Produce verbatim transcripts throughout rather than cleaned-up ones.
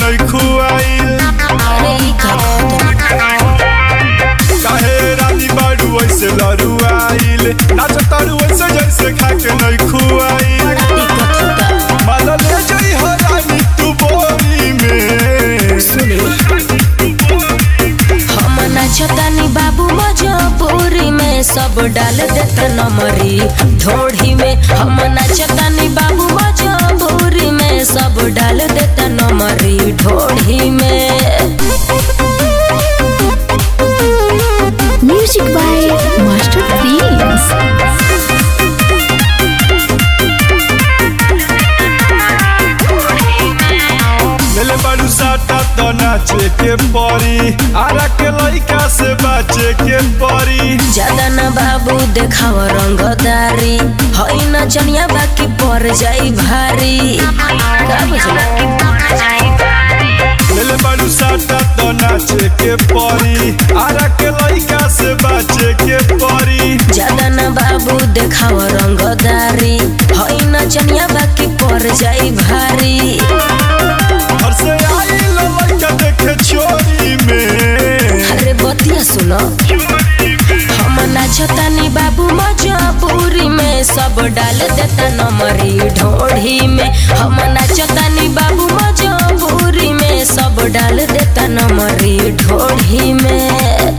नहीं खुआइल अरे ई का काहे रानी बाड़ू ऐसे लरुआइल नाच तारू ऐसे जैसे खा के नहीं खुआइल बड़ा दिक्कत होता। माला ले जाई हो रानी तू बोरी में सुनी हम नाचतानी बाबू मजबूरी में सब डाल देते नमरी ढोढ़ी में। हम नाचतानी बाबू मजबूरी में सब डाल देते नमरी ढोढ़ी में। Music by Master Prince. मेले बाड़ू साटा तो नाचे के परी आरा के लइका से बाचे के परी ज्यादा न बाबू देखाव रंगदारी हई न चनिया बाकी पर जाई भारी का बुझला। मेले बाड़ू साटा तो नाचे के परी आरा के लइका से बाचे के परी ज्यादा न बाबू देखाव रंगदारी हई न चनिया बाकी पर जाई भारी। घर से आई लइका देखे चोरी में अरे बतिया सुनो हम नाचतानी बाबू मजबूरी में सब डाल देता नमरी ढोढ़ी में। हम नाचतानी बाबू मजबूरी में सब डाल देता नमरी ढोढ़ी में।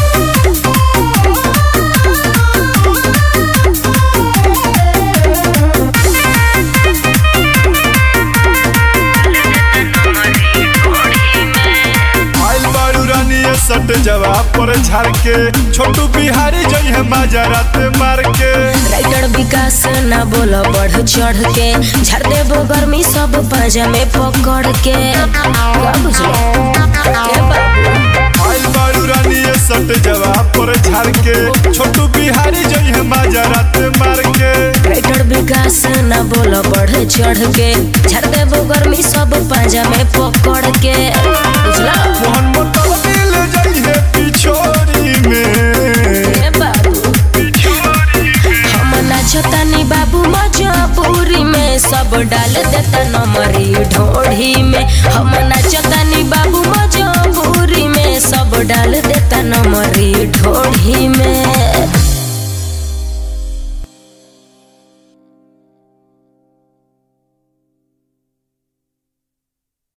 आइल बाड़ू रानी सट जवाब पर झाड़ के छोटू बिहारी जई है माजा रात मार के राइटर विकास ना बोलो बढ़ चढ़ के झाड़ देबो गर्मी सब पाजा में पकड़ के का बुझलो ए बाबू। आइल बाड़ू रानी सट जवाब पर झाड़ के छोटू बिहारी जई है माजा रात मार के राइटर विकास ना बोलो बढ़ चढ़ के झाड़ देबो गर्मी सब पाजा में पकड़ के बुझला मोहन मोटो दिल जई है पिछोरी में ए बाबू। हम नाचतानी बाबू मजबूरी में सब डाल देता नमरी ढोढ़ी में। हम नाचतानी बाबू मजबूरी में सब डाल देता नमरी ढोढ़ी में।